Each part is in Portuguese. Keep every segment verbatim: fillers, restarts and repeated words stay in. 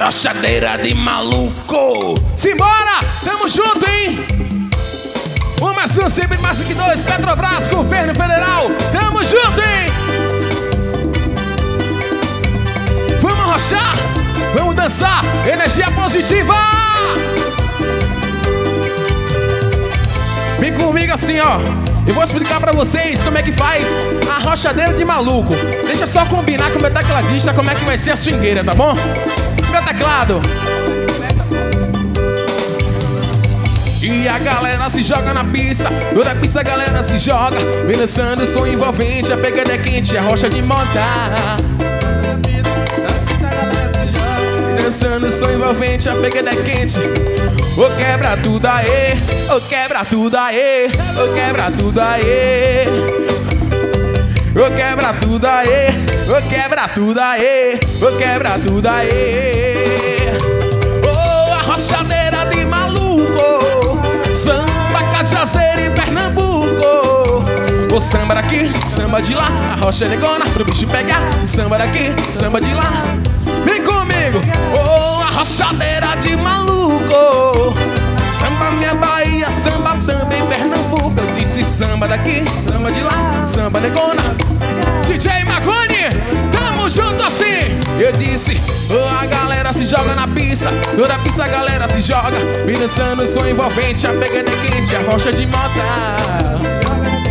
Arrochadeira de maluco. Simbora, tamo junto, hein? Um mais um, sempre mais do que dois. Petrobras, governo federal. Tamo junto, hein? Vamos arrochar, vamos dançar. Energia positiva. Vem comigo assim, ó. Eu vou explicar pra vocês como é que faz a arrochadeira de maluco. Deixa eu só combinar com o meu tecladista como é que vai ser a swingueira, tá bom? Meu teclado. E a galera se joga na pista, toda pista a galera se joga. Vem dançando, som envolvente, a pegada é quente, a rocha de montar. Dançando, som envolvente, a pegada é quente. Ô quebra tudo aí, ô quebra tudo aí, ô quebra tudo aí. Ô quebra tudo aí, ô quebra tudo aí, ô quebra tudo aí. Ô arrochadeira de maluco, samba cajazeiro em Pernambuco. Ô samba daqui, samba de lá, a rocha negona pro bicho pegar. Samba daqui, samba de lá. Vem comigo! Oh, arrochadeira de maluco. Samba minha Bahia, samba também Pernambuco. Eu disse samba daqui, samba de lá, samba negona. D J Magone, tamo junto assim. Eu disse, oh, a galera se joga na pista, toda a pista a galera se joga. Vem dançando, som envolvente, a pegada é quente, a rocha de mota.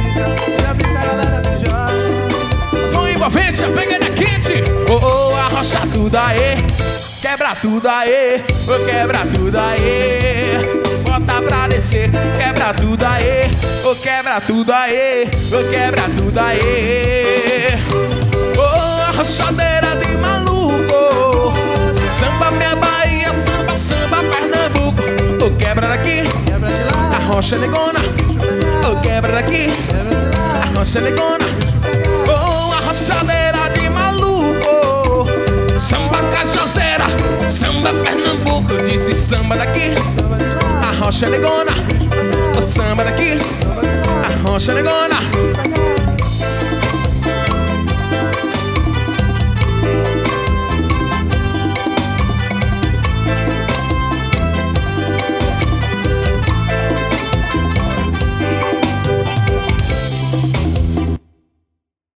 Som envolvente, a pegada é quente. Oh, oh, arrocha tudo aí, quebra tudo aí, oh, quebra tudo aí. Bota pra descer, quebra tudo aí, oh, quebra tudo aí, oh, quebra tudo aí. Oh, arrochadeira de maluco, samba minha Bahia, samba, samba Pernambuco. Oh, quebra daqui, a rocha negona. Oh, quebra daqui, a rocha negona. Oh, arrochadeira de maluco, samba cajazeira, samba Pernambuco. Eu disse samba daqui, a rocha negona. O samba daqui, a rocha negona.